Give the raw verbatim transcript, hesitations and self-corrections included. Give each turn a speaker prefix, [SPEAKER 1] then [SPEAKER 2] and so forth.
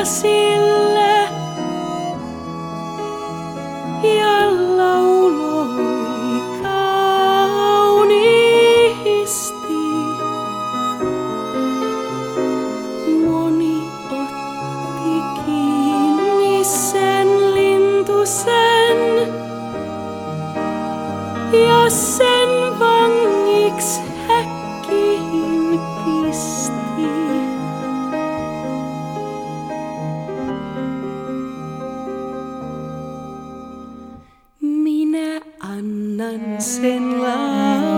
[SPEAKER 1] sille ja lauloi kauniisti. Moni otti kiinni sen lintusen ja sen vangiksi häkkiin pisti. Minä annan sen laulaa.